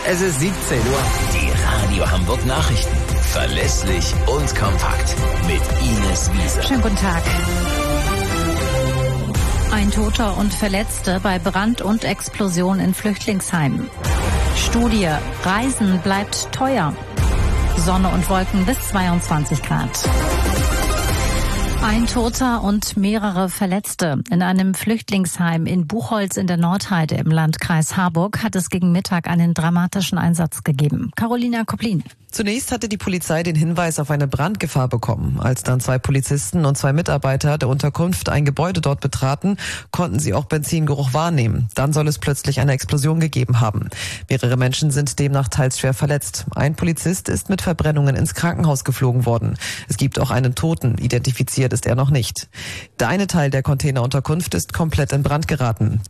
Es ist 17 Uhr. Die Radio Hamburg Nachrichten. Verlässlich und kompakt. Mit Ines Wiese. Schönen guten Tag. Ein Toter und Verletzte bei Brand und Explosion in Flüchtlingsheim. Studie: Reisen bleibt teuer. Sonne und Wolken bis 22 Grad. Ein Toter und mehrere Verletzte. In einem Flüchtlingsheim in Buchholz in der Nordheide im Landkreis Harburg hat es gegen Mittag einen dramatischen Einsatz gegeben. Carolina Koplin. Zunächst hatte die Polizei den Hinweis auf eine Brandgefahr bekommen. Als dann 2 Polizisten und 2 Mitarbeiter der Unterkunft ein Gebäude dort betraten, konnten sie auch Benzingeruch wahrnehmen. Dann soll es plötzlich eine Explosion gegeben haben. Mehrere Menschen sind demnach teils schwer verletzt. Ein Polizist ist mit Verbrennungen ins Krankenhaus geflogen worden. Es gibt auch einen Toten. Identifiziert ist er noch nicht. Der eine Teil der Containerunterkunft ist komplett in Brand geraten.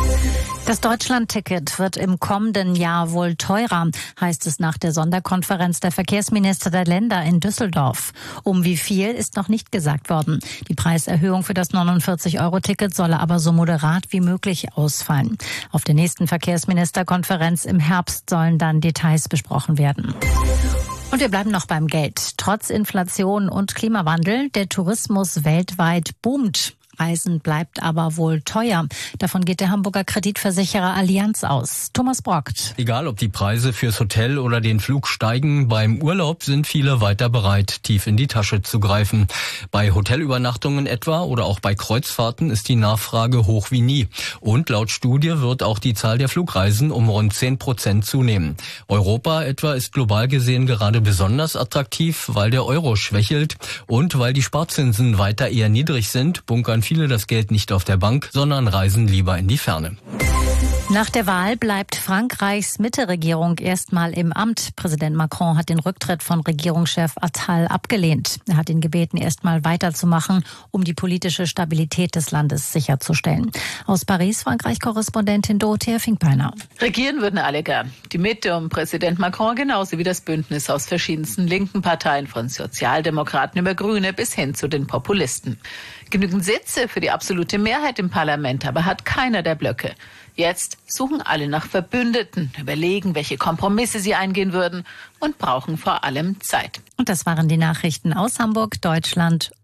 Das Deutschland-Ticket wird im kommenden Jahr wohl teurer, heißt es nach der Sonderkonferenz der Verkehrsminister der Länder in Düsseldorf. Um wie viel ist noch nicht gesagt worden. Die Preiserhöhung für das 49-Euro-Ticket solle aber so moderat wie möglich ausfallen. Auf der nächsten Verkehrsministerkonferenz im Herbst sollen dann Details besprochen werden. Und wir bleiben noch beim Geld. Trotz Inflation und Klimawandel, der Tourismus weltweit boomt. Reisen bleibt aber wohl teuer. Davon geht der Hamburger Kreditversicherer Allianz aus. Thomas Brockt. Egal, ob die Preise fürs Hotel oder den Flug steigen, beim Urlaub sind viele weiter bereit, tief in die Tasche zu greifen. Bei Hotelübernachtungen etwa oder auch bei Kreuzfahrten ist die Nachfrage hoch wie nie. Und laut Studie wird auch die Zahl der Flugreisen um rund 10% zunehmen. Europa etwa ist global gesehen gerade besonders attraktiv, weil der Euro schwächelt und weil die Sparzinsen weiter eher niedrig sind, bunkern viele das Geld nicht auf der Bank, sondern reisen lieber in die Ferne. Nach der Wahl bleibt Frankreichs Mitte-Regierung erstmal im Amt. Präsident Macron hat den Rücktritt von Regierungschef Attal abgelehnt. Er hat ihn gebeten, erstmal weiterzumachen, um die politische Stabilität des Landes sicherzustellen. Aus Paris, Frankreich-Korrespondentin Dorothea Finkbeiner. Regieren würden alle gern. Die Mitte um Präsident Macron genauso wie das Bündnis aus verschiedensten linken Parteien, von Sozialdemokraten über Grüne bis hin zu den Populisten. Genügend Sitze für die absolute Mehrheit im Parlament, aber hat keiner der Blöcke. Jetzt suchen alle nach Verbündeten, überlegen, welche Kompromisse sie eingehen würden und brauchen vor allem Zeit. Und das waren die Nachrichten aus Hamburg, Deutschland